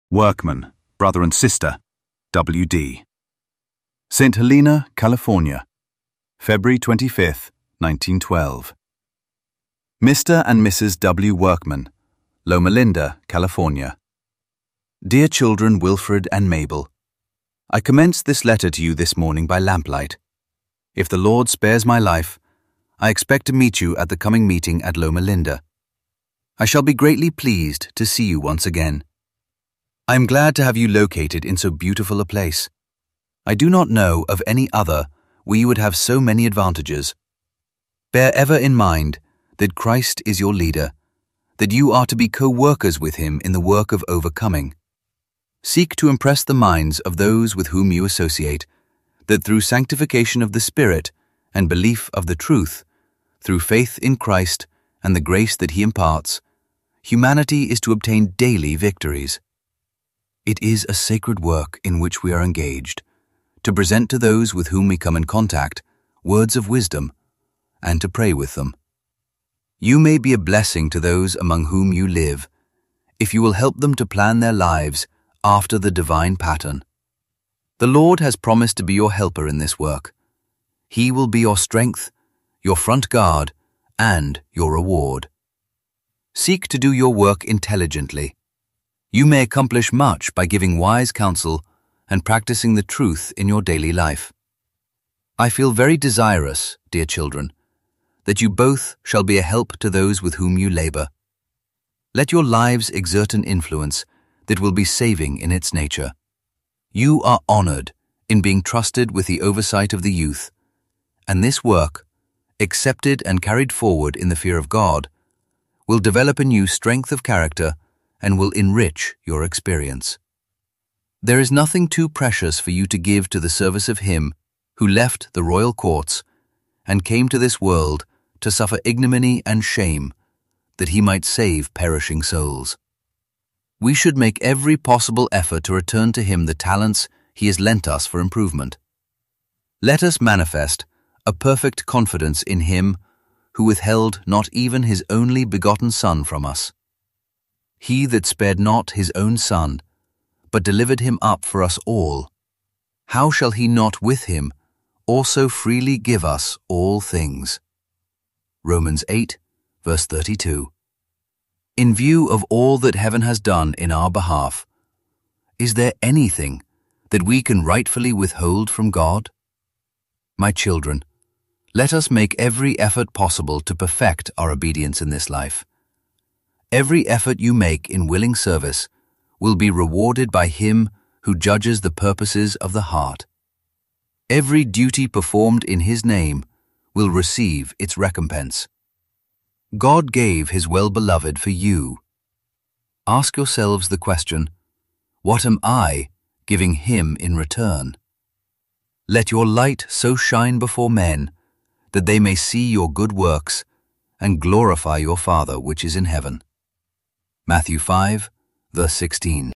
Workman, brother and sister, W.D. St. Helena, California, February 25, 1912. Mr. and Mrs. W. Workman, Loma Linda, California. Dear children Wilfred and Mabel, I commence this letter to you this morning by lamplight. If the Lord spares my life, I expect to meet you at the coming meeting at Loma Linda. I shall be greatly pleased to see you once again. I am glad to have you located in so beautiful a place. I do not know of any other where you would have so many advantages. Bear ever in mind that Christ is your leader, that you are to be co-workers with him in the work of overcoming. Seek to impress the minds of those with whom you associate, that through sanctification of the Spirit and belief of the truth, through faith in Christ and the grace that he imparts, humanity is to obtain daily victories. It is a sacred work in which we are engaged, to present to those with whom we come in contact words of wisdom, and to pray with them. You may be a blessing to those among whom you live, if you will help them to plan their lives after the divine pattern. The Lord has promised to be your helper in this work. He will be your strength, your front guard, and your reward. Seek to do your work intelligently. You may accomplish much by giving wise counsel and practicing the truth in your daily life. I feel very desirous, dear children, that you both shall be a help to those with whom you labor. Let your lives exert an influence that will be saving in its nature. You are honored in being trusted with the oversight of the youth, and this work, accepted and carried forward in the fear of God, will develop in you strength of character and will enrich your experience. There is nothing too precious for you to give to the service of him who left the royal courts and came to this world to suffer ignominy and shame, that he might save perishing souls. We should make every possible effort to return to him the talents he has lent us for improvement. Let us manifest a perfect confidence in him who withheld not even his only begotten Son from us. He that spared not his own Son, but delivered him up for us all, how shall he not with him also freely give us all things? Romans 8, verse 32. In view of all that heaven has done in our behalf, is there anything that we can rightfully withhold from God? My children, let us make every effort possible to perfect our obedience in this life. Every effort you make in willing service will be rewarded by him who judges the purposes of the heart. Every duty performed in his name will receive its recompense. God gave his well-beloved for you. Ask yourselves the question, what am I giving him in return? Let your light so shine before men that they may see your good works and glorify your Father which is in heaven. Matthew 5, verse 16.